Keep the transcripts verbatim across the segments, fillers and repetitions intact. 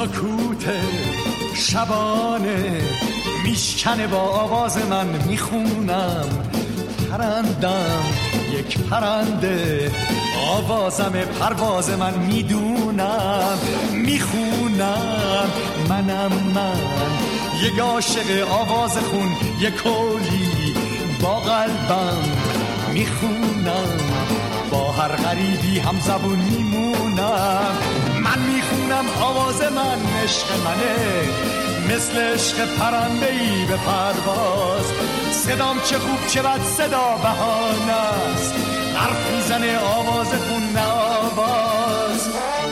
سکوت شبانه میشکنه با آواز من میخونم پرندم یک پرنده آوازم پرواز من میدونم میخونم منم من یک عاشق آواز خون یک کلی با قلبم میخونم با هر غریبی هم زبون میمونم من میخونم آواز من عشق منه مثل عشق پرنده‌ای به پرواز صدام چه خوب چه بد صدا بهانه است حرف میزنه آواز خون نه آواز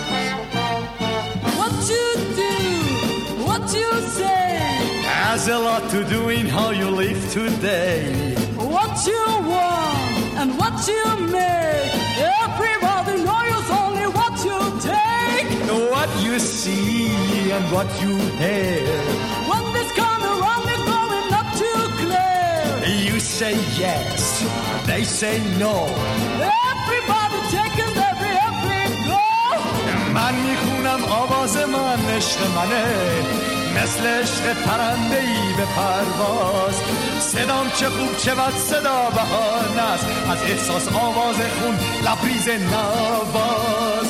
What you do, what you say has a lot to do in how you live today. What you want and what you make everybody knows only what you take What you see and what you hear When this come around is going not too clear You say yes, they say no Everybody taking every every go من میخونم آواز من عشق منه مثل عشق پرنده‌ای به پرواز صدام چه خوب چه بد صدا بهانه است از احساس آواز خون لبریز نواز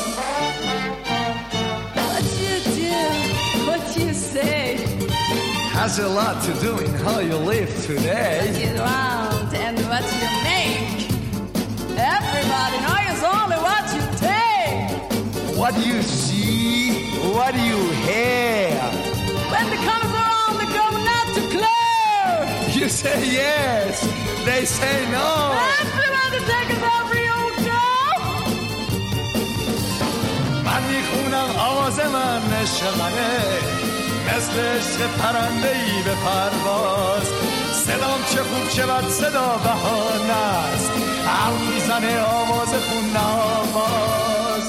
What you do, what you say has a lot to do in how you live today. What you want and what you make everybody knows only what you take What do you see, what do you hear When the colors are on the go not too clear You say yes, they say no Everybody taking every old go من میخونم آواز من عشق منه مثل عشق پرنده‌ای به پرواز صدام چه خوب چه بد صدا بهانه است حرف میزنه آواز خون نواز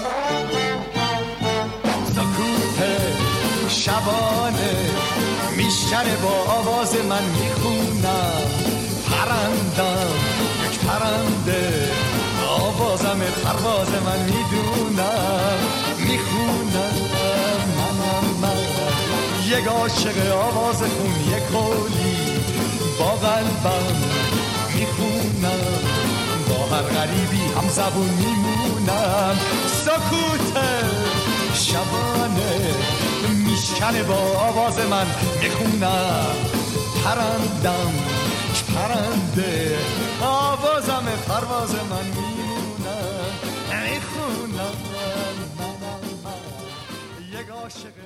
سکوت شبانه میشکنه با آواز من میخونم پرندم یک پرنده آوازم پرواز من میدونم میخونم منم من یک عاشق آواز خون یک کلی با قلبم میخونم با هر غریبی هم زبون میمونم سکوت شبانه میشکنه با آواز من میخونم پرندم پرنده آوازم پرواز من میمونم میخونم منم من یک عاشق